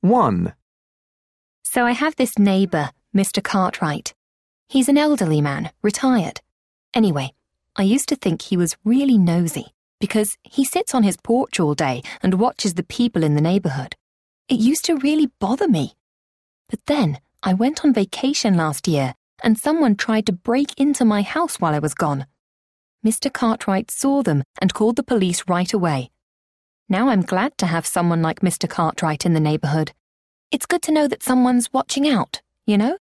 1. So I have this neighbour, Mr. Cartwright. He's an elderly man, retired. Anyway, I used to think he was really nosy because he sits on his porch all day and watches the people in the neighbourhood. It used to really bother me. But then I went on vacation last year and someone tried to break into my house while I was gone. Mr. Cartwright saw them and called the police right away. Now I'm glad to have someone like Mr. Cartwright in the neighbourhood. It's good to know that someone's watching out, you know?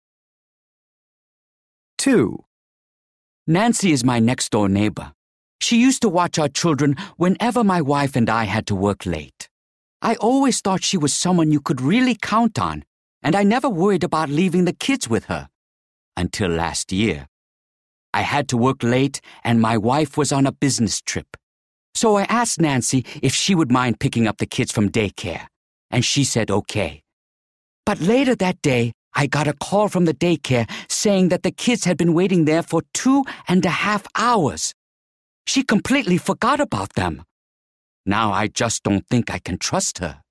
2. Nancy is my next-door neighbor. She used to watch our children whenever my wife and I had to work late. I always thought she was someone you could really count on, and I never worried about leaving the kids with her. Until last year. I had to work late, and my wife was on a business trip. So I asked Nancy if she would mind picking up the kids from daycare, and she said okay. But later that day, I got a call from the daycare saying that the kids had been waiting there for 2.5 hours. She completely forgot about them. Now I just don't think I can trust her.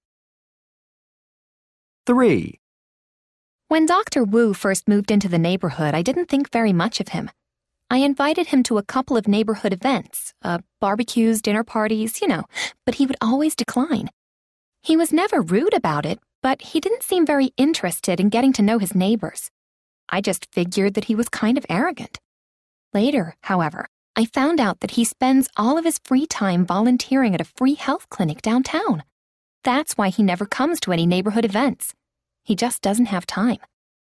3. When Dr. Wu first moved into the neighbourhood, I didn't think very much of him. I invited him to a couple of neighbourhood events, barbecues, dinner parties, but he would always decline. He was never rude about it, but he didn't seem very interested in getting to know his neighbors. I just figured that he was kind of arrogant. Later, however, I found out that he spends all of his free time volunteering at a free health clinic downtown. That's why he never comes to any neighborhood events. He just doesn't have time.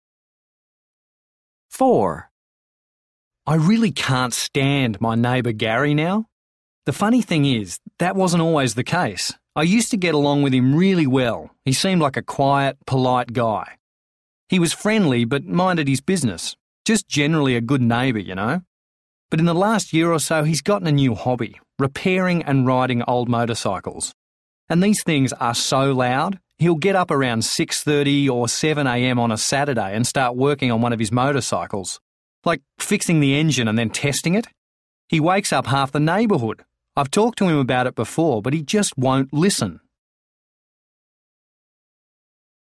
4. I really can't stand my neighbour Gary now. The funny thing is, that wasn't always the case. I used to get along with him really well. He seemed like a quiet, polite guy. He was friendly but minded his business. Just generally a good neighbour, you know. But in the last year or so, he's gotten a new hobby, repairing and riding old motorcycles. And these things are so loud, he'll get up around 6:30 or 7 a.m. on a Saturday and start working on one of his motorcycles, like fixing the engine and then testing it. He wakes up half the neighbourhood. I've talked to him about it before, but he just won't listen.